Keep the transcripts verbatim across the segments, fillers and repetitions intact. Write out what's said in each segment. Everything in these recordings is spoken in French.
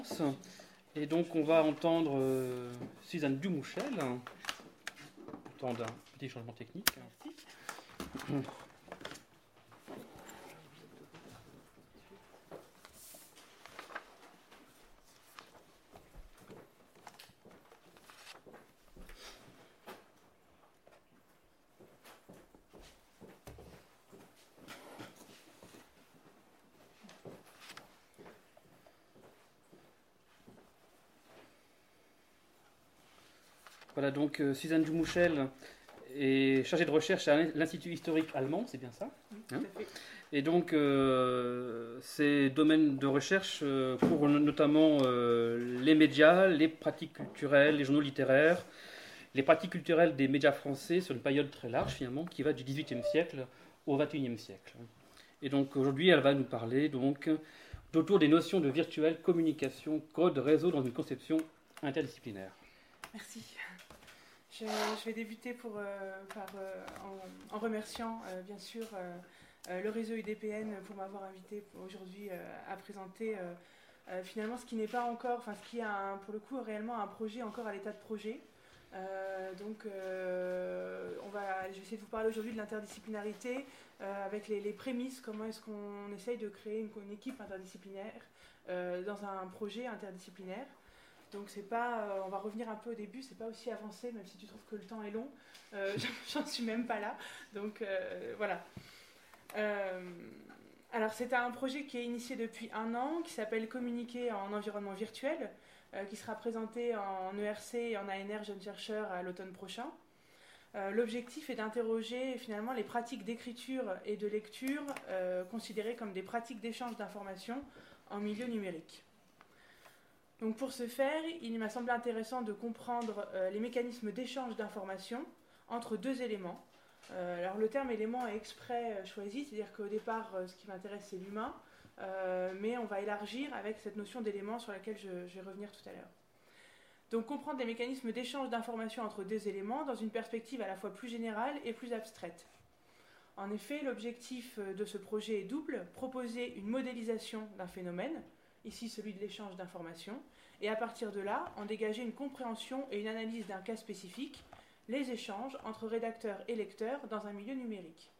Et donc on va entendre euh, Suzanne Dumouchel, entendre un petit changement technique. Merci. Voilà, donc euh, Suzanne Dumouchel est chargée de recherche à l'Institut historique allemand, c'est bien ça, hein? Et donc, euh, ces domaines de recherche euh, couvrent notamment euh, les médias, les pratiques culturelles, les journaux littéraires, les pratiques culturelles des médias français sur une période très large, finalement, qui va du dix-huitième siècle au vingt et unième siècle. Et donc, aujourd'hui, elle va nous parler donc d'autour des notions de virtuel, communication, code, réseau dans une conception interdisciplinaire. Merci. Je, je vais débuter pour, euh, par, euh, en, en remerciant, euh, bien sûr, euh, euh, le réseau U D P N pour m'avoir invité aujourd'hui euh, à présenter euh, euh, finalement ce qui n'est pas encore, enfin ce qui est un, pour le coup réellement un projet encore à l'état de projet. Euh, donc, euh, on va, je vais essayer de vous parler aujourd'hui de l'interdisciplinarité euh, avec les, les prémices, comment est-ce qu'on essaye de créer une, une équipe interdisciplinaire euh, dans un projet interdisciplinaire. Donc c'est pas, euh, on va revenir un peu au début, c'est pas aussi avancé, même si tu trouves que le temps est long, euh, j'en suis même pas là. Donc euh, voilà. Euh, alors c'est un projet qui est initié depuis un an, qui s'appelle Communiquer en environnement virtuel, euh, qui sera présenté en E R C et en A N R Jeunes Chercheurs à l'automne prochain. Euh, l'objectif est d'interroger finalement les pratiques d'écriture et de lecture euh, considérées comme des pratiques d'échange d'informations en milieu numérique. Donc pour ce faire, il m'a semblé intéressant de comprendre euh, les mécanismes d'échange d'informations entre deux éléments. Euh, alors le terme élément est exprès euh, choisi, c'est-à-dire qu'au départ, euh, ce qui m'intéresse, c'est l'humain, euh, mais on va élargir avec cette notion d'élément sur laquelle je, je vais revenir tout à l'heure. Donc comprendre les mécanismes d'échange d'informations entre deux éléments dans une perspective à la fois plus générale et plus abstraite. En effet, l'objectif de ce projet est double, proposer une modélisation d'un phénomène, ici celui de l'échange d'informations, et à partir de là, en dégager une compréhension et une analyse d'un cas spécifique, les échanges entre rédacteurs et lecteurs dans un milieu numérique.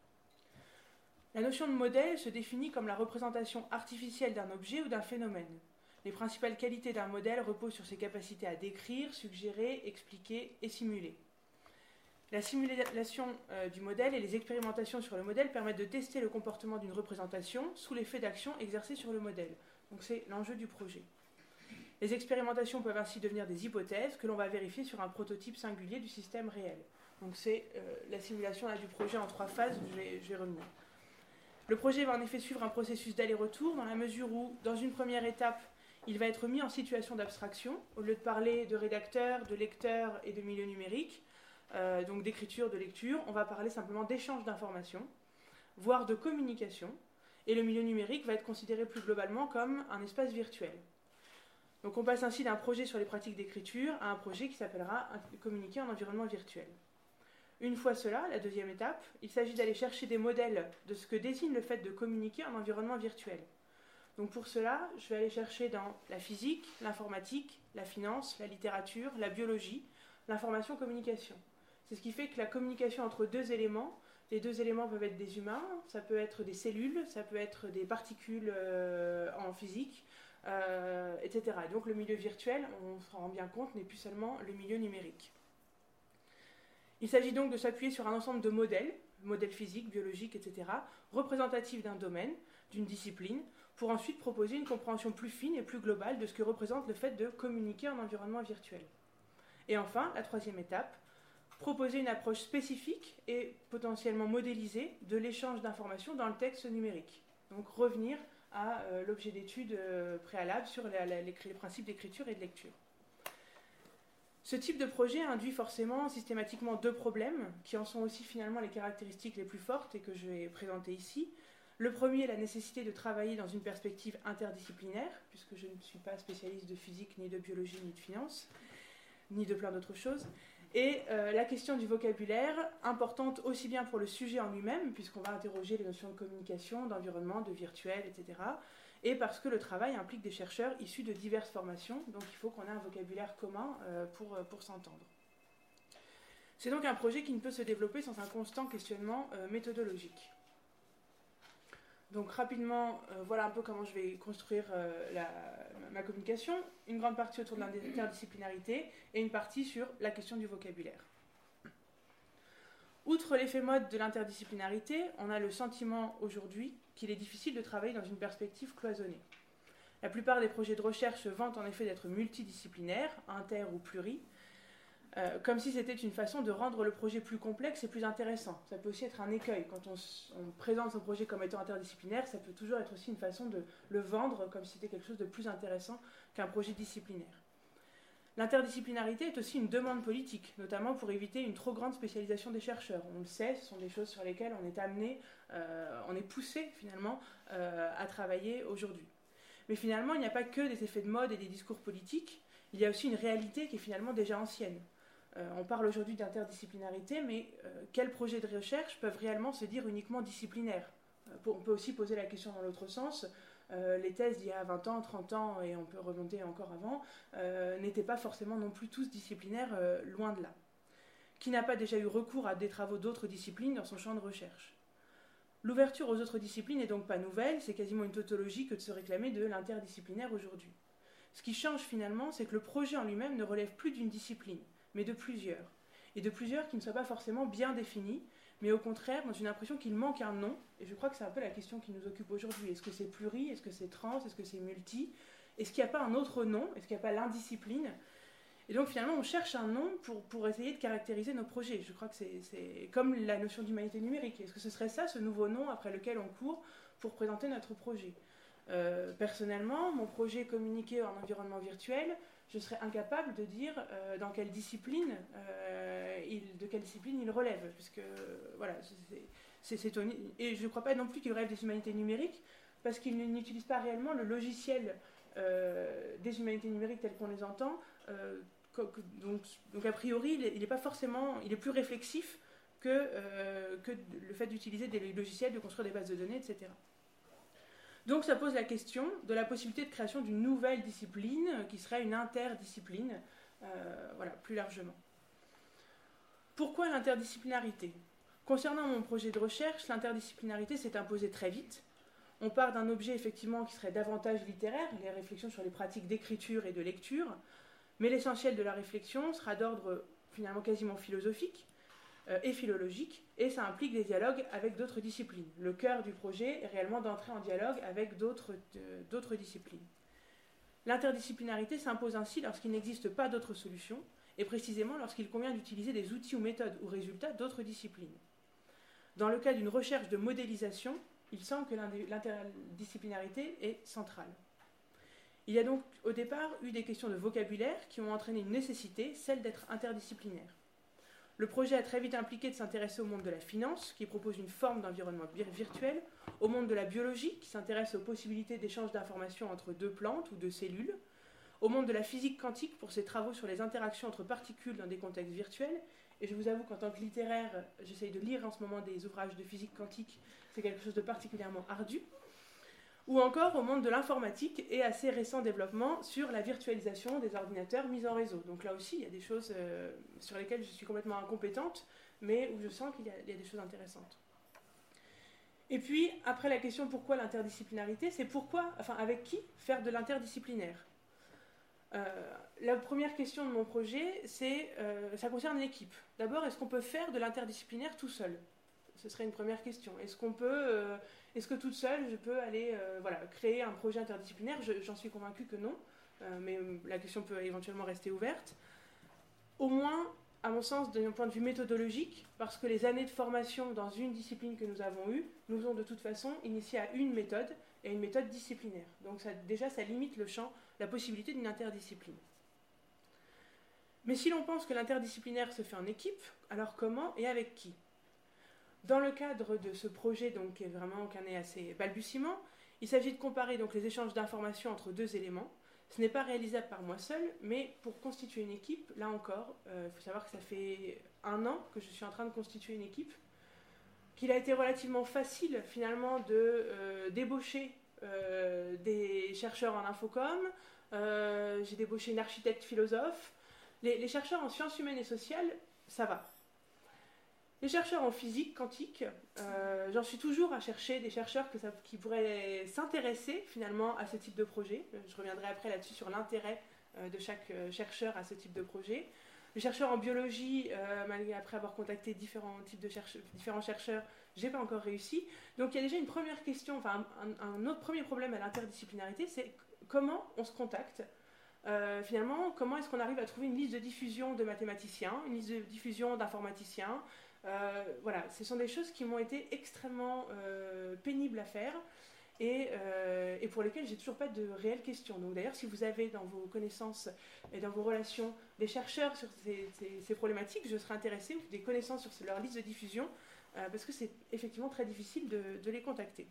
La notion de modèle se définit comme la représentation artificielle d'un objet ou d'un phénomène. Les principales qualités d'un modèle reposent sur ses capacités à décrire, suggérer, expliquer et simuler. La simulation euh, du modèle et les expérimentations sur le modèle permettent de tester le comportement d'une représentation sous l'effet d'actions exercées sur le modèle. Donc c'est l'enjeu du projet. Les expérimentations peuvent ainsi devenir des hypothèses que l'on va vérifier sur un prototype singulier du système réel. Donc c'est euh, la simulation là, du projet en trois phases, je vais, je vais revenir. Le projet va en effet suivre un processus d'aller-retour dans la mesure où, dans une première étape, il va être mis en situation d'abstraction, au lieu de parler de rédacteur, de lecteur et de milieu numérique, euh, donc d'écriture, de lecture, on va parler simplement d'échange d'informations, voire de communication, et le milieu numérique va être considéré plus globalement comme un espace virtuel. Donc on passe ainsi d'un projet sur les pratiques d'écriture à un projet qui s'appellera Communiquer en environnement virtuel. Une fois cela, la deuxième étape, il s'agit d'aller chercher des modèles de ce que désigne le fait de communiquer en environnement virtuel. Donc pour cela, je vais aller chercher dans la physique, l'informatique, la finance, la littérature, la biologie, l'information-communication. C'est ce qui fait que la communication entre deux éléments, les deux éléments peuvent être des humains, ça peut être des cellules, ça peut être des particules euh, en physique, euh, et cetera. Et donc le milieu virtuel, on se rend bien compte, n'est plus seulement le milieu numérique. Il s'agit donc de s'appuyer sur un ensemble de modèles, modèles physiques, biologiques, et cetera, représentatifs d'un domaine, d'une discipline, pour ensuite proposer une compréhension plus fine et plus globale de ce que représente le fait de communiquer en environnement virtuel. Et enfin, la troisième étape, proposer une approche spécifique et potentiellement modélisée de l'échange d'informations dans le texte numérique. Donc revenir à euh, l'objet d'étude euh, préalable sur la, la, les, les principes d'écriture et de lecture. Ce type de projet induit forcément systématiquement deux problèmes, qui en sont aussi finalement les caractéristiques les plus fortes et que je vais présenter ici. Le premier est la nécessité de travailler dans une perspective interdisciplinaire, puisque je ne suis pas spécialiste de physique, ni de biologie, ni de finance, ni de plein d'autres choses. Et euh, la question du vocabulaire, importante aussi bien pour le sujet en lui-même, puisqu'on va interroger les notions de communication, d'environnement, de virtuel, et cetera, et parce que le travail implique des chercheurs issus de diverses formations, donc il faut qu'on ait un vocabulaire commun euh, pour, pour s'entendre. C'est donc un projet qui ne peut se développer sans un constant questionnement euh, méthodologique. Donc rapidement, euh, voilà un peu comment je vais construire euh, la, ma communication. Une grande partie autour de l'interdisciplinarité et une partie sur la question du vocabulaire. Outre l'effet mode de l'interdisciplinarité, on a le sentiment aujourd'hui qu'il est difficile de travailler dans une perspective cloisonnée. La plupart des projets de recherche se vantent en effet d'être multidisciplinaires, inter ou pluri, Euh, comme si c'était une façon de rendre le projet plus complexe et plus intéressant. Ça peut aussi être un écueil. Quand on, on présente son projet comme étant interdisciplinaire, ça peut toujours être aussi une façon de le vendre comme si c'était quelque chose de plus intéressant qu'un projet disciplinaire. L'interdisciplinarité est aussi une demande politique, notamment pour éviter une trop grande spécialisation des chercheurs. On le sait, ce sont des choses sur lesquelles on est amené, euh, on est poussé finalement euh, à travailler aujourd'hui. Mais finalement, il n'y a pas que des effets de mode et des discours politiques, il y a aussi une réalité qui est finalement déjà ancienne. Euh, on parle aujourd'hui d'interdisciplinarité, mais euh, quels projets de recherche peuvent réellement se dire uniquement disciplinaires ? euh, pour, On peut aussi poser la question dans l'autre sens. Euh, les thèses d'il y a vingt ans, trente ans, et on peut remonter encore avant, euh, n'étaient pas forcément non plus tous disciplinaires, euh, loin de là. Qui n'a pas déjà eu recours à des travaux d'autres disciplines dans son champ de recherche ? L'ouverture aux autres disciplines n'est donc pas nouvelle, c'est quasiment une tautologie que de se réclamer de l'interdisciplinaire aujourd'hui. Ce qui change finalement, c'est que le projet en lui-même ne relève plus d'une discipline, mais de plusieurs, et de plusieurs qui ne soient pas forcément bien définis, mais au contraire dans une impression qu'il manque un nom, et je crois que c'est un peu la question qui nous occupe aujourd'hui. Est-ce que c'est pluri, est-ce que c'est trans, est-ce que c'est multi, est-ce qu'il n'y a pas un autre nom, est-ce qu'il n'y a pas l'indiscipline? Et donc finalement on cherche un nom pour, pour essayer de caractériser nos projets. Je crois que c'est, c'est comme la notion d'humanité numérique. Est-ce que ce serait ça, ce nouveau nom après lequel on court pour présenter notre projet? euh, Personnellement, mon projet communiqué en environnement virtuel, je serais incapable de dire euh, dans quelle discipline, euh, il, de quelle discipline il relève, puisque euh, voilà, c'est, c'est, c'est ton, et je ne crois pas non plus qu'il relève des humanités numériques, parce qu'il n'utilise pas réellement le logiciel euh, des humanités numériques telles qu'on les entend. Euh, donc, donc a priori, il n'est pas forcément, il est plus réflexif que, euh, que le fait d'utiliser des logiciels, de construire des bases de données, et cetera. Donc ça pose la question de la possibilité de création d'une nouvelle discipline qui serait une interdiscipline, euh, voilà, plus largement. Pourquoi l'interdisciplinarité ? Concernant mon projet de recherche, l'interdisciplinarité s'est imposée très vite. On part d'un objet effectivement qui serait davantage littéraire, les réflexions sur les pratiques d'écriture et de lecture, mais l'essentiel de la réflexion sera d'ordre finalement quasiment philosophique, Euh, et philologique, et ça implique des dialogues avec d'autres disciplines. Le cœur du projet est réellement d'entrer en dialogue avec d'autres, euh, d'autres disciplines. L'interdisciplinarité s'impose ainsi lorsqu'il n'existe pas d'autres solutions, et précisément lorsqu'il convient d'utiliser des outils ou méthodes ou résultats d'autres disciplines. Dans le cas d'une recherche de modélisation, il semble que l'interdisciplinarité est centrale. Il y a donc au départ eu des questions de vocabulaire qui ont entraîné une nécessité, celle d'être interdisciplinaire. Le projet a très vite impliqué de s'intéresser au monde de la finance, qui propose une forme d'environnement virtuel, au monde de la biologie, qui s'intéresse aux possibilités d'échange d'informations entre deux plantes ou deux cellules, au monde de la physique quantique pour ses travaux sur les interactions entre particules dans des contextes virtuels. Et je vous avoue qu'en tant que littéraire, j'essaye de lire en ce moment des ouvrages de physique quantique, c'est quelque chose de particulièrement ardu. Ou encore au monde de l'informatique et assez récent développement sur la virtualisation des ordinateurs mis en réseau. Donc là aussi, il y a des choses euh, sur lesquelles je suis complètement incompétente, mais où je sens qu'il y a, il y a des choses intéressantes. Et puis, après la question pourquoi l'interdisciplinarité, c'est pourquoi, enfin avec qui faire de l'interdisciplinaire. Euh, la première question de mon projet, c'est, euh, ça concerne l'équipe. D'abord, est-ce qu'on peut faire de l'interdisciplinaire tout seul ? Ce serait une première question. Est-ce qu'on peut, euh, est-ce que toute seule, je peux aller euh, voilà, créer un projet interdisciplinaire ? je, J'en suis convaincue que non, euh, mais la question peut éventuellement rester ouverte. Au moins, à mon sens, d'un point de vue méthodologique, parce que les années de formation dans une discipline que nous avons eues nous ont de toute façon initié à une méthode, et une méthode disciplinaire. Donc ça, déjà, ça limite le champ, la possibilité d'une interdiscipline. Mais si l'on pense que l'interdisciplinaire se fait en équipe, alors comment et avec qui ? Dans le cadre de ce projet, donc, qui est vraiment qu'un est assez balbutiement, il s'agit de comparer donc, les échanges d'informations entre deux éléments. Ce n'est pas réalisable par moi seul, mais pour constituer une équipe, là encore, il euh, faut savoir que ça fait un an que je suis en train de constituer une équipe, qu'il a été relativement facile finalement de euh, débaucher euh, des chercheurs en infocom, euh, j'ai débauché une architecte philosophe. Les, les chercheurs en sciences humaines et sociales, ça va. Les chercheurs en physique quantique, euh, j'en suis toujours à chercher des chercheurs que ça, qui pourraient s'intéresser finalement à ce type de projet. Je reviendrai après là-dessus sur l'intérêt euh, de chaque euh, chercheur à ce type de projet. Les chercheurs en biologie, euh, malgré après avoir contacté différents types de chercheurs, différents chercheurs, j'ai pas encore réussi. Donc il y a déjà une première question, enfin un, un autre premier problème à l'interdisciplinarité, c'est comment on se contacte. Euh, finalement, comment est-ce qu'on arrive à trouver une liste de diffusion de mathématiciens, une liste de diffusion d'informaticiens. Euh, voilà, ce sont des choses qui m'ont été extrêmement euh, pénibles à faire et, euh, et pour lesquelles j'ai toujours pas de réelles questions. Donc d'ailleurs, si vous avez dans vos connaissances et dans vos relations des chercheurs sur ces, ces, ces problématiques, je serais intéressée, ou des connaissances sur leur liste de diffusion, euh, parce que c'est effectivement très difficile de, de les contacter.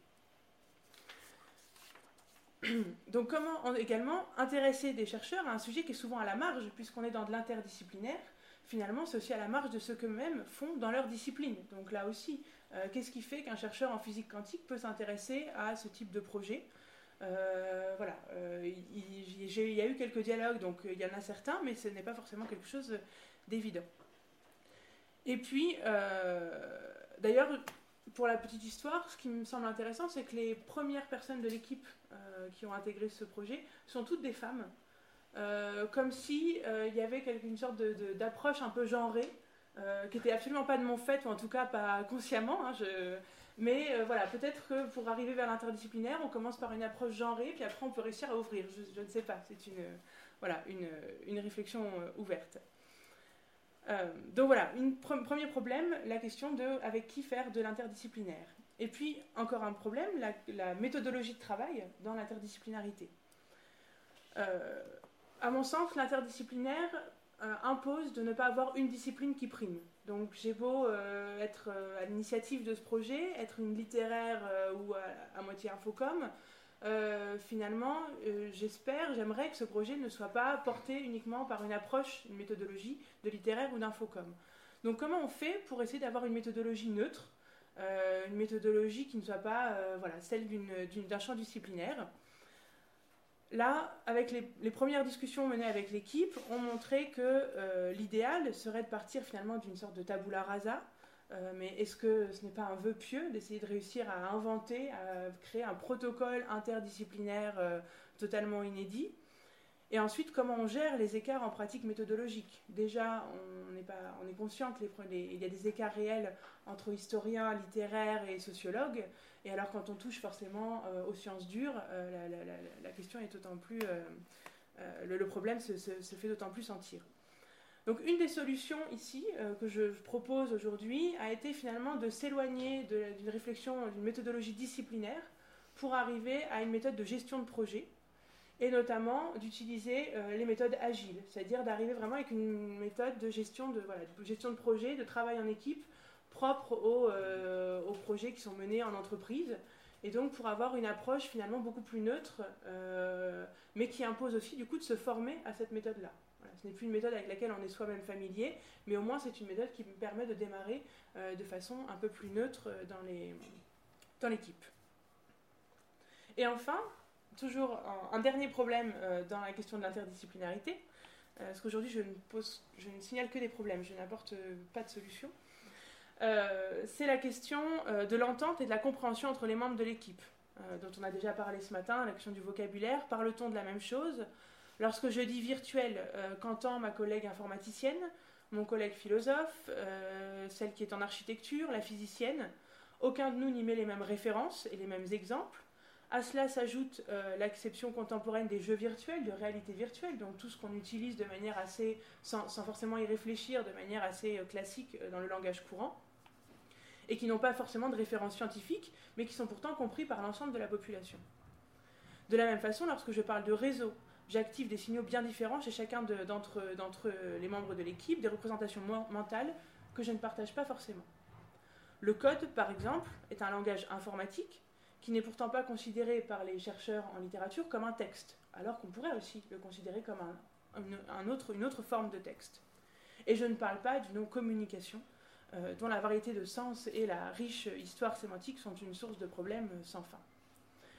Donc comment on, également intéresser des chercheurs à un sujet qui est souvent à la marge, puisqu'on est dans de l'interdisciplinaire. Finalement, c'est aussi à la marge de ce qu'eux-mêmes font dans leur discipline. Donc là aussi, euh, qu'est-ce qui fait qu'un chercheur en physique quantique peut s'intéresser à ce type de projet? euh, Voilà, euh, il, il, il y a eu quelques dialogues, donc il y en a certains, mais ce n'est pas forcément quelque chose d'évident. Et puis, euh, d'ailleurs, pour la petite histoire, ce qui me semble intéressant, c'est que les premières personnes de l'équipe euh, qui ont intégré ce projet sont toutes des femmes. Euh, comme si euh, il y avait quelque, une sorte de, de, d'approche un peu genrée, euh, qui n'était absolument pas de mon fait, ou en tout cas pas consciemment. Hein, je... Mais euh, voilà, peut-être que pour arriver vers l'interdisciplinaire, on commence par une approche genrée, puis après on peut réussir à ouvrir. Je, je ne sais pas, c'est une, voilà, une, une réflexion euh, ouverte. Euh, donc voilà, un pre- premier problème, la question de avec qui faire de l'interdisciplinaire. Et puis, encore un problème, la, la méthodologie de travail dans l'interdisciplinarité. Euh, À mon sens, l'interdisciplinaire euh, impose de ne pas avoir une discipline qui prime. Donc j'ai beau euh, être euh, à l'initiative de ce projet, être une littéraire euh, ou à, à moitié infocom, euh, finalement, euh, j'espère, j'aimerais que ce projet ne soit pas porté uniquement par une approche, une méthodologie de littéraire ou d'infocom. Donc comment on fait pour essayer d'avoir une méthodologie neutre, euh, une méthodologie qui ne soit pas euh, voilà, celle d'une, d'une, d'un champ disciplinaire? Là, avec les, les premières discussions menées avec l'équipe, on montrait que euh, l'idéal serait de partir finalement d'une sorte de tabula rasa. Euh, mais est-ce que ce n'est pas un vœu pieux d'essayer de réussir à inventer, à créer un protocole interdisciplinaire euh, totalement inédit? Et ensuite, comment on gère les écarts en pratique méthodologique? Déjà, on est, pas, on est conscient qu'il y a des écarts réels entre historiens, littéraires et sociologues. Et alors, quand on touche forcément euh, aux sciences dures, euh, la, la, la, la question est d'autant plus... Euh, euh, le, le problème se, se, se fait d'autant plus sentir. Donc, une des solutions ici euh, que je propose aujourd'hui a été finalement de s'éloigner de, d'une réflexion, d'une méthodologie disciplinaire pour arriver à une méthode de gestion de projet, et notamment d'utiliser euh, les méthodes agiles, c'est-à-dire d'arriver vraiment avec une méthode de gestion de, voilà, de gestion de projet, de travail en équipe, propre aux, euh, aux projets qui sont menés en entreprise, et donc pour avoir une approche finalement beaucoup plus neutre, euh, mais qui impose aussi du coup de se former à cette méthode-là. Voilà, ce n'est plus une méthode avec laquelle on est soi-même familier, mais au moins c'est une méthode qui me permet de démarrer euh, de façon un peu plus neutre dans, les, dans l'équipe. Et enfin, toujours un, un dernier problème euh, dans la question de l'interdisciplinarité, euh, parce qu'aujourd'hui je ne, pose, je ne signale que des problèmes, je n'apporte euh, pas de solution. Euh, c'est la question euh, de l'entente et de la compréhension entre les membres de l'équipe, euh, dont on a déjà parlé ce matin, la question du vocabulaire. Parle-t-on de la même chose? Lorsque je dis virtuel, euh, qu'entend ma collègue informaticienne, mon collègue philosophe, euh, celle qui est en architecture, la physicienne? Aucun de nous n'y met les mêmes références et les mêmes exemples. À cela s'ajoute euh, l'acception contemporaine des jeux virtuels, de réalité virtuelle, donc tout ce qu'on utilise de manière assez, sans, sans forcément y réfléchir, de manière assez euh, classique euh, dans le langage courant, et qui n'ont pas forcément de référence scientifique, mais qui sont pourtant compris par l'ensemble de la population. De la même façon, lorsque je parle de réseau, j'active des signaux bien différents chez chacun de, d'entre, d'entre les membres de l'équipe, des représentations mentales que je ne partage pas forcément. Le code, par exemple, est un langage informatique, qui n'est pourtant pas considéré par les chercheurs en littérature comme un texte, alors qu'on pourrait aussi le considérer comme un, un, un autre, une autre forme de texte. Et je ne parle pas du non-communication, euh, dont la variété de sens et la riche histoire sémantique sont une source de problèmes sans fin.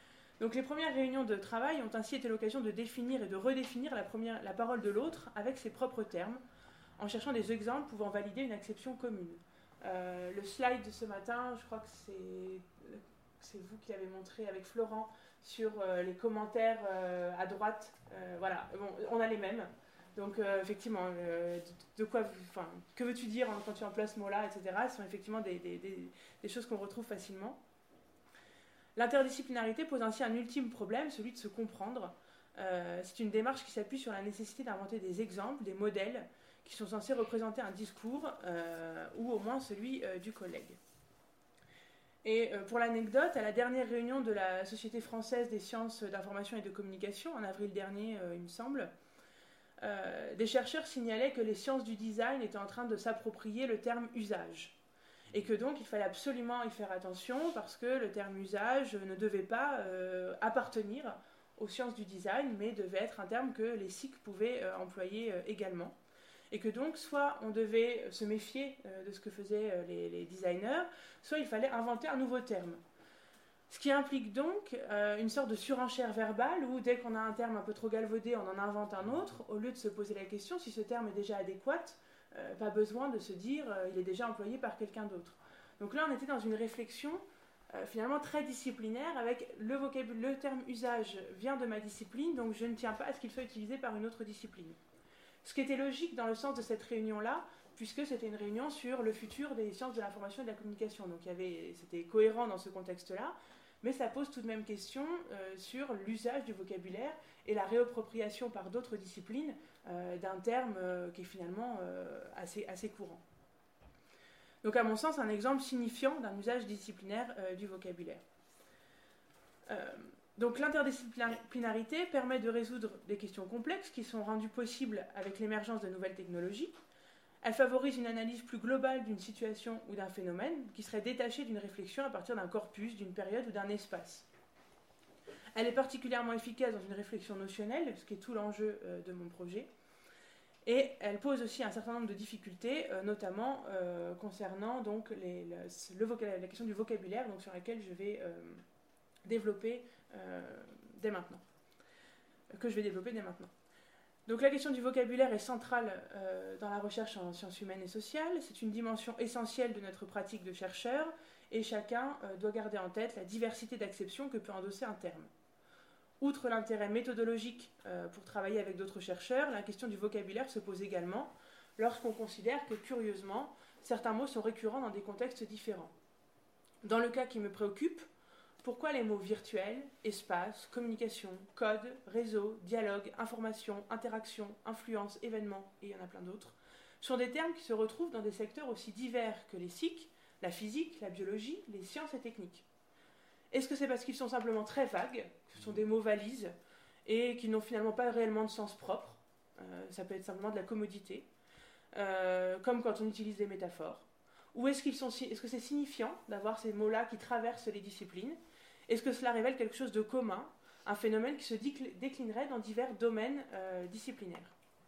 Donc les premières réunions de travail ont ainsi été l'occasion de définir et de redéfinir la, première, la parole de l'autre avec ses propres termes, en cherchant des exemples pouvant valider une acception commune. Euh, le slide de ce matin, je crois que c'est, c'est vous qui l'avez montré avec Florent, sur euh, les commentaires euh, à droite. Euh, voilà, bon, on a les mêmes. Donc euh, effectivement, euh, de, de quoi, enfin, que veux-tu dire quand tu emploies ce mot-là, et cetera. Ce sont effectivement des, des, des, des choses qu'on retrouve facilement. L'interdisciplinarité pose ainsi un ultime problème, celui de se comprendre. Euh, c'est une démarche qui s'appuie sur la nécessité d'inventer des exemples, des modèles, qui sont censés représenter un discours, euh, ou au moins celui euh, du collègue. Et euh, pour l'anecdote, à la dernière réunion de la Société française des sciences d'information et de communication, en avril dernier, euh, il me semble, euh, des chercheurs signalaient que les sciences du design étaient en train de s'approprier le terme usage. Et que donc il fallait absolument y faire attention parce que le terme usage ne devait pas euh, appartenir aux sciences du design, mais devait être un terme que les S I C pouvaient euh, employer euh, également. Et que donc soit on devait se méfier euh, de ce que faisaient euh, les, les designers, soit il fallait inventer un nouveau terme. Ce qui implique donc euh, une sorte de surenchère verbale où dès qu'on a un terme un peu trop galvaudé, on en invente un autre, au lieu de se poser la question si ce terme est déjà adéquat. Euh, pas besoin de se dire euh, il est déjà employé par quelqu'un d'autre. Donc là, on était dans une réflexion euh, finalement très disciplinaire avec le vocabulaire, le terme usage vient de ma discipline, donc je ne tiens pas à ce qu'il soit utilisé par une autre discipline. Ce qui était logique dans le sens de cette réunion-là, puisque c'était une réunion sur le futur des sciences de l'information et de la communication. Donc il y avait, c'était cohérent dans ce contexte-là, mais ça pose tout de même question euh, sur l'usage du vocabulaire et la réappropriation par d'autres disciplines euh, d'un terme euh, qui est finalement euh, assez, assez courant. Donc à mon sens, un exemple signifiant d'un usage disciplinaire euh, du vocabulaire. Euh, donc l'interdisciplinarité permet de résoudre des questions complexes qui sont rendues possibles avec l'émergence de nouvelles technologies. Elle favorise une analyse plus globale d'une situation ou d'un phénomène qui serait détachée d'une réflexion à partir d'un corpus, d'une période ou d'un espace. Elle est particulièrement efficace dans une réflexion notionnelle, ce qui est tout l'enjeu euh, de mon projet. Et elle pose aussi un certain nombre de difficultés, euh, notamment euh, concernant donc, les, le, le vocabulaire, la question du vocabulaire, donc, sur laquelle je vais euh, développer euh, dès maintenant. Que je vais développer dès maintenant. Donc la question du vocabulaire est centrale euh, dans la recherche en sciences humaines et sociales. C'est une dimension essentielle de notre pratique de chercheur et chacun euh, doit garder en tête la diversité d'acceptions que peut endosser un terme. Outre l'intérêt méthodologique euh, pour travailler avec d'autres chercheurs, la question du vocabulaire se pose également lorsqu'on considère que, curieusement, certains mots sont récurrents dans des contextes différents. Dans le cas qui me préoccupe, pourquoi les mots virtuel, espace, communication, code, réseau, dialogue, information, interaction, influence, événement, et il y en a plein d'autres, sont des termes qui se retrouvent dans des secteurs aussi divers que les S I C, la physique, la biologie, les sciences et techniques. Est-ce que c'est parce qu'ils sont simplement très vagues, que ce sont des mots valises, et qu'ils n'ont finalement pas réellement de sens propre, euh, ça peut être simplement de la commodité, euh, comme quand on utilise des métaphores. Ou est-ce, qu'ils sont, est-ce que c'est signifiant d'avoir ces mots-là qui traversent les disciplines? Est-ce que cela révèle quelque chose de commun, un phénomène qui se déclinerait dans divers domaines euh, disciplinaires?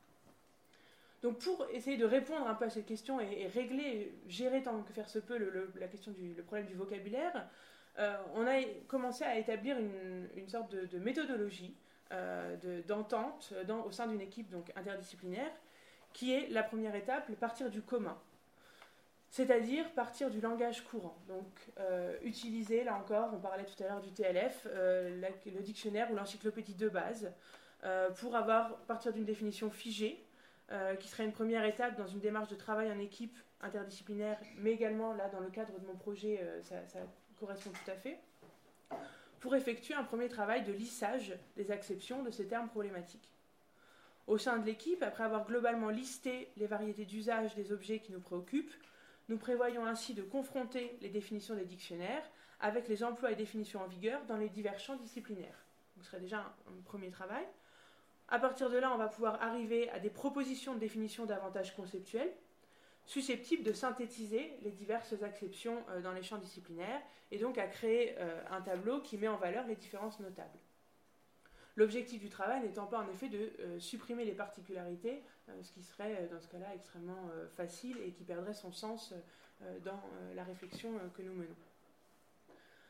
Donc pour essayer de répondre un peu à cette question et, et régler, gérer tant que faire se peut le, le, la question du le problème du vocabulaire, euh, on a commencé à établir une, une sorte de, de méthodologie euh, de, d'entente dans, au sein d'une équipe donc, interdisciplinaire, qui est la première étape, le partir du commun. C'est-à-dire partir du langage courant. Donc, euh, utiliser, là encore, on parlait tout à l'heure du T L F, euh, la, le dictionnaire ou l'encyclopédie de base, euh, pour avoir, partir d'une définition figée, euh, qui serait une première étape dans une démarche de travail en équipe interdisciplinaire, mais également, là, dans le cadre de mon projet, euh, ça, ça correspond tout à fait, pour effectuer un premier travail de lissage des acceptions de ces termes problématiques. Au sein de l'équipe, après avoir globalement listé les variétés d'usage des objets qui nous préoccupent, nous prévoyons ainsi de confronter les définitions des dictionnaires avec les emplois et définitions en vigueur dans les divers champs disciplinaires. Donc, ce serait déjà un, un premier travail. À partir de là, on va pouvoir arriver à des propositions de définition davantage conceptuelles, susceptibles de synthétiser les diverses acceptions euh, dans les champs disciplinaires, et donc à créer euh, un tableau qui met en valeur les différences notables. L'objectif du travail n'étant pas en effet de euh, supprimer les particularités, euh, ce qui serait euh, dans ce cas-là extrêmement euh, facile et qui perdrait son sens euh, dans euh, la réflexion euh, que nous menons.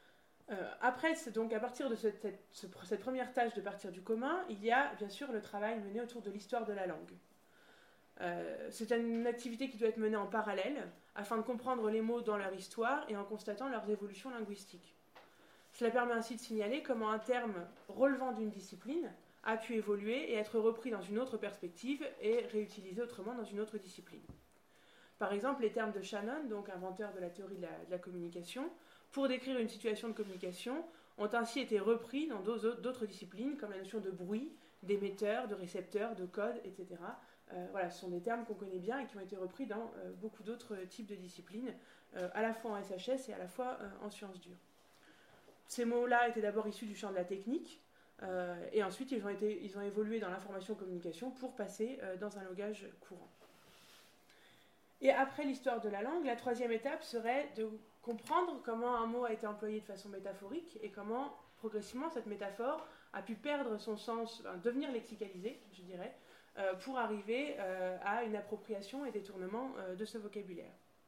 Euh, après, donc, à partir de cette, cette, cette première tâche de partir du commun, il y a bien sûr le travail mené autour de l'histoire de la langue. Euh, c'est une activité qui doit être menée en parallèle, afin de comprendre les mots dans leur histoire et en constatant leurs évolutions linguistiques. Cela permet ainsi de signaler comment un terme relevant d'une discipline a pu évoluer et être repris dans une autre perspective et réutilisé autrement dans une autre discipline. Par exemple, les termes de Shannon, donc inventeur de la théorie de la, de la communication, pour décrire une situation de communication, ont ainsi été repris dans d'autres disciplines, comme la notion de bruit, d'émetteur, de récepteur, de code, et cetera. Euh, voilà, ce sont des termes qu'on connaît bien et qui ont été repris dans euh, beaucoup d'autres types de disciplines, euh, à la fois en S H S et à la fois euh, en sciences dures. Ces mots-là étaient d'abord issus du champ de la technique, euh, et ensuite ils ont, été, ils ont évolué dans l'information-communication pour passer euh, dans un langage courant. Et après l'histoire de la langue, la troisième étape serait de comprendre comment un mot a été employé de façon métaphorique et comment progressivement cette métaphore a pu perdre son sens, enfin, devenir lexicalisée, je dirais, euh, pour arriver euh, à une appropriation et détournement euh, de ce vocabulaire.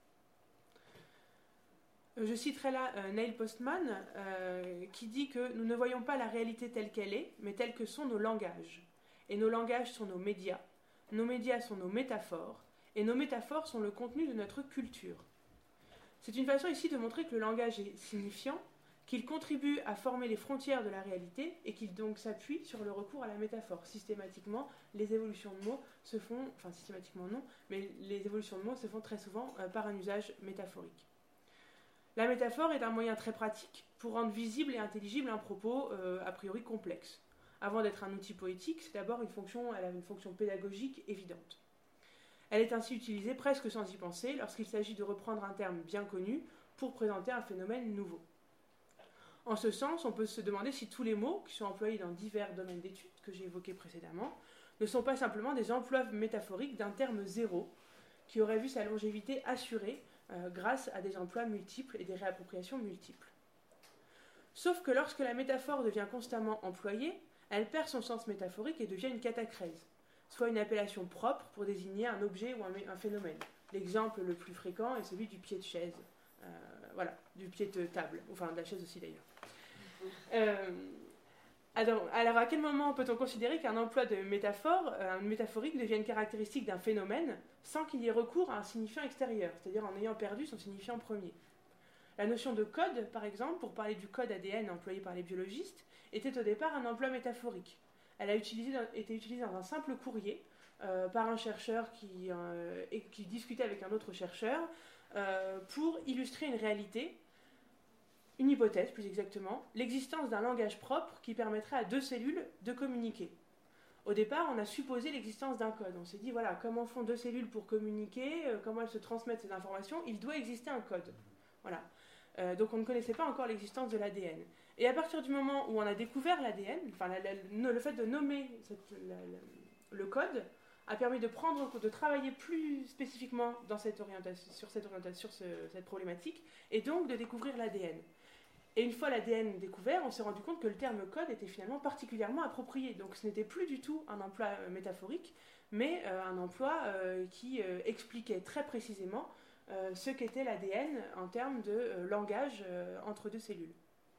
Je citerai là euh, Neil Postman, euh, qui dit que nous ne voyons pas la réalité telle qu'elle est, mais telle que sont nos langages. Et nos langages sont nos médias, nos médias sont nos métaphores, et nos métaphores sont le contenu de notre culture. C'est une façon ici de montrer que le langage est signifiant, qu'il contribue à former les frontières de la réalité et qu'il donc s'appuie sur le recours à la métaphore. Systématiquement, les évolutions de mots se font, enfin systématiquement non, mais les évolutions de mots se font très souvent euh, par un usage métaphorique. La métaphore est un moyen très pratique pour rendre visible et intelligible un propos euh, a priori complexe. Avant d'être un outil poétique, c'est d'abord une fonction, elle a une fonction pédagogique évidente. Elle est ainsi utilisée presque sans y penser lorsqu'il s'agit de reprendre un terme bien connu pour présenter un phénomène nouveau. En ce sens, on peut se demander si tous les mots qui sont employés dans divers domaines d'études que j'ai évoqués précédemment ne sont pas simplement des emplois métaphoriques d'un terme zéro qui aurait vu sa longévité assurée euh, grâce à des emplois multiples et des réappropriations multiples. Sauf que lorsque la métaphore devient constamment employée, elle perd son sens métaphorique et devient une catachrèse, soit une appellation propre pour désigner un objet ou un, un phénomène. L'exemple le plus fréquent est celui du pied de chaise, euh, voilà, du pied de table, enfin de la chaise aussi d'ailleurs. Euh, alors, alors, à quel moment peut-on considérer qu'un emploi de métaphore, euh, métaphorique devienne caractéristique d'un phénomène sans qu'il y ait recours à un signifiant extérieur, c'est-à-dire en ayant perdu son signifiant premier? La notion de code, par exemple, pour parler du code A D N employé par les biologistes, était au départ un emploi métaphorique. Elle a utilisé, été utilisée dans un simple courrier euh, par un chercheur qui, euh, et, qui discutait avec un autre chercheur euh, pour illustrer une réalité, une hypothèse plus exactement, l'existence d'un langage propre qui permettrait à deux cellules de communiquer. Au départ, on a supposé l'existence d'un code. On s'est dit, voilà, comment font deux cellules pour communiquer, euh, comment elles se transmettent ces informations, il doit exister un code. Voilà. Euh, donc on ne connaissait pas encore l'existence de l'A D N. Et à partir du moment où on a découvert l'A D N, enfin, la, la, le fait de nommer cette, la, la, le code a permis de prendre, de travailler plus spécifiquement dans cette orientation, sur, cette, orientation, sur ce, cette problématique, et donc de découvrir l'A D N. Et une fois l'A D N découvert, on s'est rendu compte que le terme code était finalement particulièrement approprié. Donc ce n'était plus du tout un emploi euh, métaphorique, mais euh, un emploi euh, qui euh, expliquait très précisément euh, ce qu'était l'A D N en termes de euh, langage euh, entre deux cellules.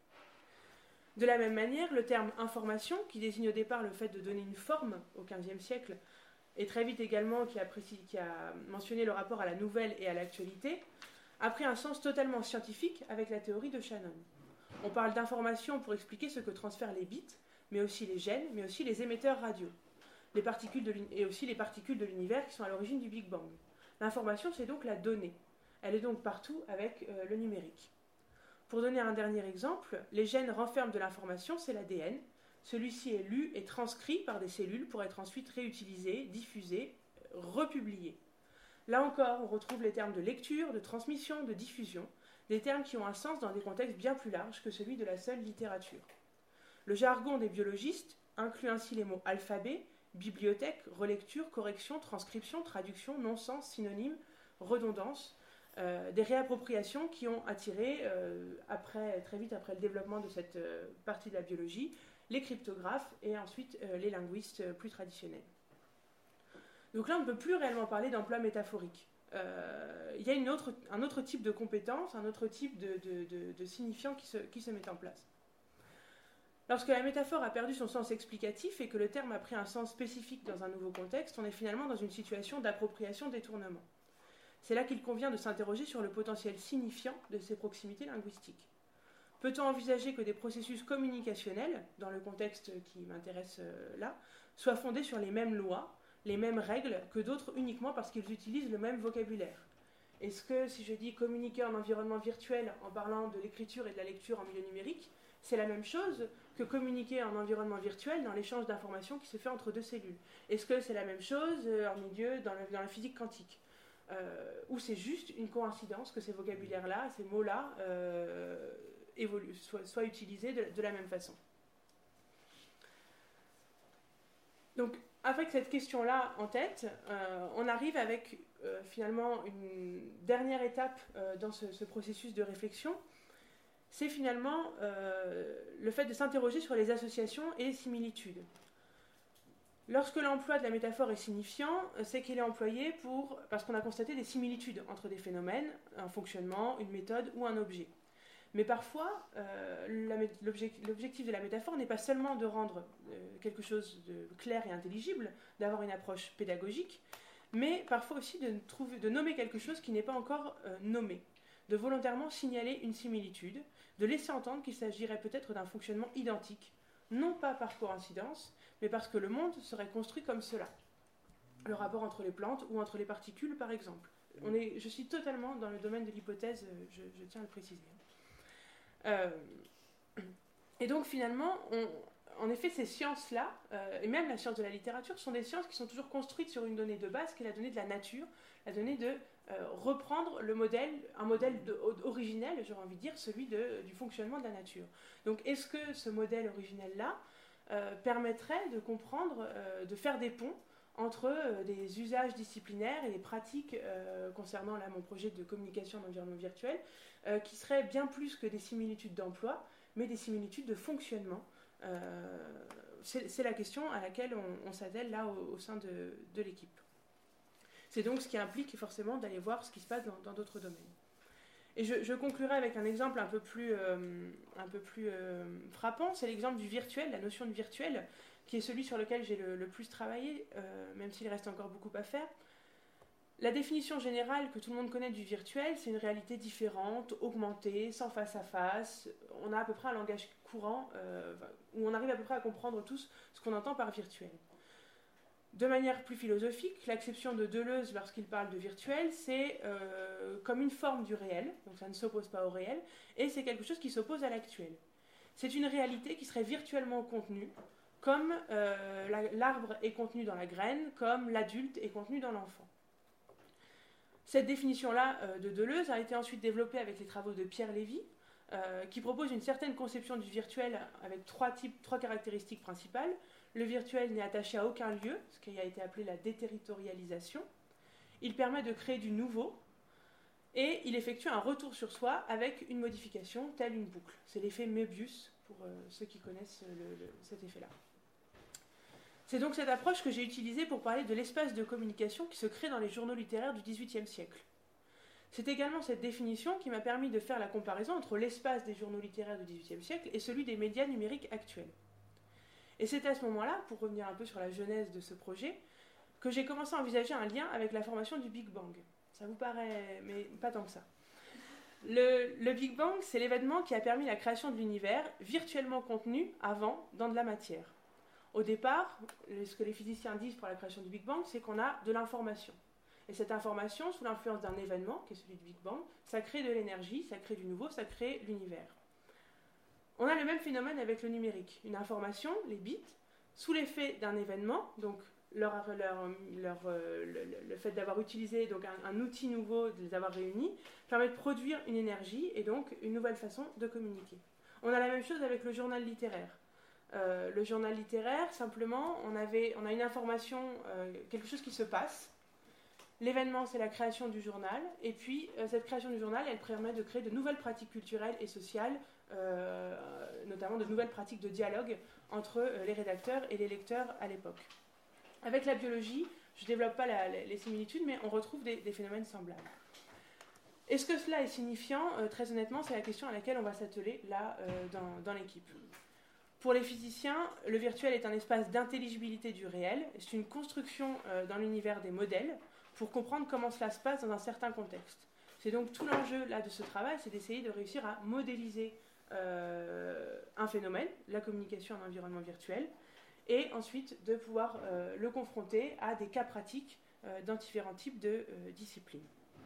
De la même manière, le terme information, qui désigne au départ le fait de donner une forme au quinzième siècle, et très vite également qui a, précis, qui a mentionné le rapport à la nouvelle et à l'actualité, a pris un sens totalement scientifique avec la théorie de Shannon. On parle d'information pour expliquer ce que transfèrent les bits, mais aussi les gènes, mais aussi les émetteurs radio, les particules de et aussi les particules de l'univers qui sont à l'origine du Big Bang. L'information, c'est donc la donnée. Elle est donc partout avec euh, le numérique. Pour donner un dernier exemple, les gènes renferment de l'information, c'est l'A D N. Celui-ci est lu et transcrit par des cellules pour être ensuite réutilisé, diffusé, republié. Là encore, on retrouve les termes de lecture, de transmission, de diffusion, des termes qui ont un sens dans des contextes bien plus larges que celui de la seule littérature. Le jargon des biologistes inclut ainsi les mots alphabet, bibliothèque, relecture, correction, transcription, traduction, non-sens, synonyme, redondance, euh, des réappropriations qui ont attiré, euh, après, très vite après le développement de cette euh, partie de la biologie, les cryptographes et ensuite euh, les linguistes euh, plus traditionnels. Donc là, on ne peut plus réellement parler d'emploi métaphorique. euh, il y a une autre, un autre type de compétence, un autre type de, de, de, de signifiant qui se, qui se met en place. Lorsque la métaphore a perdu son sens explicatif et que le terme a pris un sens spécifique dans un nouveau contexte, on est finalement dans une situation d'appropriation-détournement. C'est là qu'il convient de s'interroger sur le potentiel signifiant de ces proximités linguistiques. Peut-on envisager que des processus communicationnels, dans le contexte qui m'intéresse là, soient fondés sur les mêmes lois, les mêmes règles que d'autres uniquement parce qu'ils utilisent le même vocabulaire? Est-ce que si je dis communiquer en environnement virtuel en parlant de l'écriture et de la lecture en milieu numérique, c'est la même chose que communiquer en environnement virtuel dans l'échange d'informations qui se fait entre deux cellules? Est-ce que c'est la même chose en milieu dans, le, dans la physique quantique? euh, Ou c'est juste une coïncidence que ces vocabulaires-là, ces mots-là, euh, évoluent, soient, soient utilisés de, de la même façon? Donc, avec cette question-là en tête, euh, on arrive avec euh, finalement une dernière étape euh, dans ce, ce processus de réflexion. C'est finalement euh, le fait de s'interroger sur les associations et les similitudes. Lorsque l'emploi de la métaphore est signifiant, c'est qu'il est employé pour, parce qu'on a constaté des similitudes entre des phénomènes, un fonctionnement, une méthode ou un objet. Mais parfois, euh, la, l'objectif de la métaphore n'est pas seulement de rendre euh, quelque chose de clair et intelligible, d'avoir une approche pédagogique, mais parfois aussi de, trouver, de nommer quelque chose qui n'est pas encore euh, nommé, de volontairement signaler une similitude, de laisser entendre qu'il s'agirait peut-être d'un fonctionnement identique, non pas par coïncidence, mais parce que le monde serait construit comme cela. Le rapport entre les plantes ou entre les particules, par exemple. On est, je suis totalement dans le domaine de l'hypothèse, je, je tiens à le préciser. Euh, et donc finalement, on, en effet, ces sciences-là, euh, et même la science de la littérature, sont des sciences qui sont toujours construites sur une donnée de base, qui est la donnée de la nature, la donnée de euh, reprendre le modèle, un modèle de, originel, j'aurais envie de dire, celui de, du fonctionnement de la nature. Donc est-ce que ce modèle originel-là euh, permettrait de comprendre, euh, de faire des ponts entre euh, des usages disciplinaires et des pratiques euh, concernant là, mon projet de communication d'environnement virtuel, euh, qui seraient bien plus que des similitudes d'emploi, mais des similitudes de fonctionnement. Euh, c'est, c'est la question à laquelle on, on s'attelle là au, au sein de, de l'équipe. C'est donc ce qui implique forcément d'aller voir ce qui se passe dans, dans d'autres domaines. Et je, je conclurai avec un exemple un peu plus, euh, un peu plus euh, frappant, c'est l'exemple du virtuel, la notion de virtuel, qui est celui sur lequel j'ai le, le plus travaillé, euh, même s'il reste encore beaucoup à faire. La définition générale que tout le monde connaît du virtuel, c'est une réalité différente, augmentée, sans face à face. On a à peu près un langage courant, euh, où on arrive à peu près à comprendre tous ce qu'on entend par virtuel. De manière plus philosophique, l'acception de Deleuze lorsqu'il parle de virtuel, c'est euh, comme une forme du réel, donc ça ne s'oppose pas au réel, et c'est quelque chose qui s'oppose à l'actuel. C'est une réalité qui serait virtuellement contenue, comme euh, la, l'arbre est contenu dans la graine, comme l'adulte est contenu dans l'enfant. Cette définition-là euh, de Deleuze a été ensuite développée avec les travaux de Pierre Lévy, euh, qui propose une certaine conception du virtuel avec trois, types, trois caractéristiques principales. Le virtuel n'est attaché à aucun lieu, ce qui a été appelé la déterritorialisation. Il permet de créer du nouveau, et il effectue un retour sur soi avec une modification, telle une boucle. C'est l'effet Möbius, pour euh, ceux qui connaissent le, le, cet effet-là. C'est donc cette approche que j'ai utilisée pour parler de l'espace de communication qui se crée dans les journaux littéraires du dix-huitième siècle. C'est également cette définition qui m'a permis de faire la comparaison entre l'espace des journaux littéraires du dix-huitième siècle et celui des médias numériques actuels. Et c'est à ce moment-là, pour revenir un peu sur la genèse de ce projet, que j'ai commencé à envisager un lien avec la formation du Big Bang. Ça vous paraît, mais pas tant que ça. Le, le Big Bang, c'est l'événement qui a permis la création de l'univers virtuellement contenu avant dans de la matière. Au départ, ce que les physiciens disent pour la création du Big Bang, c'est qu'on a de l'information. Et cette information, sous l'influence d'un événement, qui est celui du Big Bang, ça crée de l'énergie, ça crée du nouveau, ça crée l'univers. On a le même phénomène avec le numérique. Une information, les bits, sous l'effet d'un événement, donc leur, leur, leur, euh, le, le fait d'avoir utilisé donc un, un outil nouveau, de les avoir réunis, permet de produire une énergie et donc une nouvelle façon de communiquer. On a la même chose avec le journal littéraire. Euh, le journal littéraire, simplement, on, avait, on a une information, euh, quelque chose qui se passe. L'événement, c'est la création du journal. Et puis, euh, cette création du journal, elle permet de créer de nouvelles pratiques culturelles et sociales, euh, notamment de nouvelles pratiques de dialogue entre euh, les rédacteurs et les lecteurs à l'époque. Avec la biologie, je ne développe pas la, les similitudes, mais on retrouve des, des phénomènes semblables. Est-ce que cela est signifiant? euh, Très honnêtement, c'est la question à laquelle on va s'atteler là euh, dans, dans l'équipe. Pour les physiciens, le virtuel est un espace d'intelligibilité du réel. C'est une construction euh, dans l'univers des modèles pour comprendre comment cela se passe dans un certain contexte. C'est donc tout l'enjeu là de ce travail, c'est d'essayer de réussir à modéliser euh, un phénomène, la communication en environnement virtuel, et ensuite de pouvoir euh, le confronter à des cas pratiques euh, dans différents types de euh, disciplines.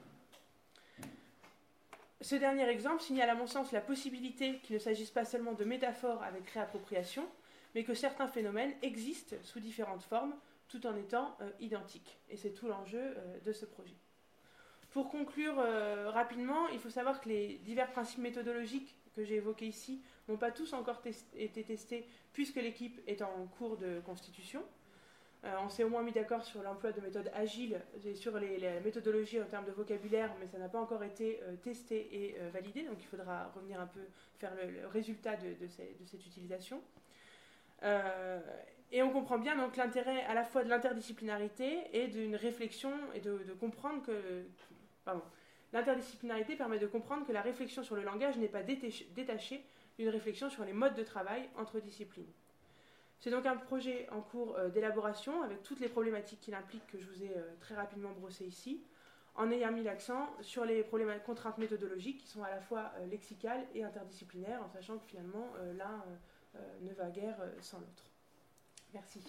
Ce dernier exemple signale à mon sens la possibilité qu'il ne s'agisse pas seulement de métaphores avec réappropriation, mais que certains phénomènes existent sous différentes formes, tout en étant euh, identiques. Et c'est tout l'enjeu euh, de ce projet. Pour conclure euh, rapidement, il faut savoir que les divers principes méthodologiques que j'ai évoqués ici n'ont pas tous encore test- été testés, puisque l'équipe est en cours de constitution. Euh, on s'est au moins mis d'accord sur l'emploi de méthodes agiles et sur les, les méthodologies en termes de vocabulaire, mais ça n'a pas encore été euh, testé et euh, validé, donc il faudra revenir un peu faire le, le résultat de, de, ces, de cette utilisation. Euh, et on comprend bien donc l'intérêt à la fois de l'interdisciplinarité et d'une réflexion et de, de comprendre que... Pardon. L'interdisciplinarité permet de comprendre que la réflexion sur le langage n'est pas détaché, détachée d'une réflexion sur les modes de travail entre disciplines. C'est donc un projet en cours euh, d'élaboration avec toutes les problématiques qu'il implique que je vous ai euh, très rapidement brossées ici, en ayant mis l'accent sur les contraintes méthodologiques qui sont à la fois euh, lexicales et interdisciplinaires, en sachant que finalement euh, l'un euh, ne va guère euh, sans l'autre. Merci.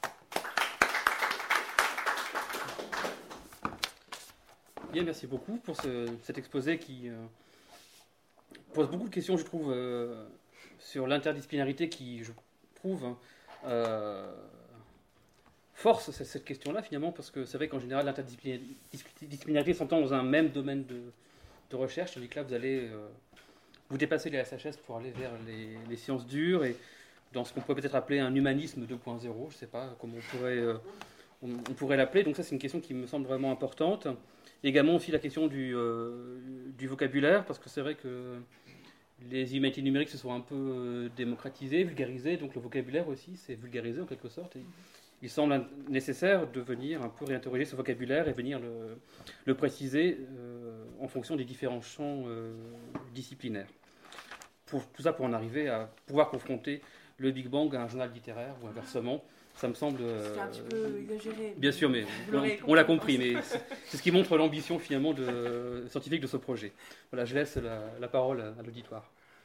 Bien, merci beaucoup pour ce, cet exposé qui euh, pose beaucoup de questions, je trouve, euh, sur l'interdisciplinarité qui, je trouve, euh, force cette, cette question-là, finalement, parce que c'est vrai qu'en général, l'interdisciplinarité s'entend dans un même domaine de, de recherche, tandis que là, vous allez euh, vous dépasser les S H S pour aller vers les, les sciences dures et dans ce qu'on pourrait peut-être appeler un humanisme deux point zéro, je ne sais pas comment on pourrait, euh, on, on pourrait l'appeler. Donc ça, c'est une question qui me semble vraiment importante. Également aussi la question du, euh, du vocabulaire, parce que c'est vrai que les humanités numériques se sont un peu euh, démocratisées, vulgarisées, donc le vocabulaire aussi s'est vulgarisé en quelque sorte. Et il semble nécessaire de venir un peu réinterroger ce vocabulaire et venir le, le préciser euh, en fonction des différents champs euh, disciplinaires. Pour, tout ça pour en arriver à pouvoir confronter le Big Bang à un journal littéraire ou inversement. Ça me semble... Euh, c'est un petit peu exagéré. Bien sûr, mais on, on l'a compris, mais c'est, c'est ce qui montre l'ambition finalement de, scientifique de ce projet. Voilà, je laisse la, la parole à, à l'auditoire.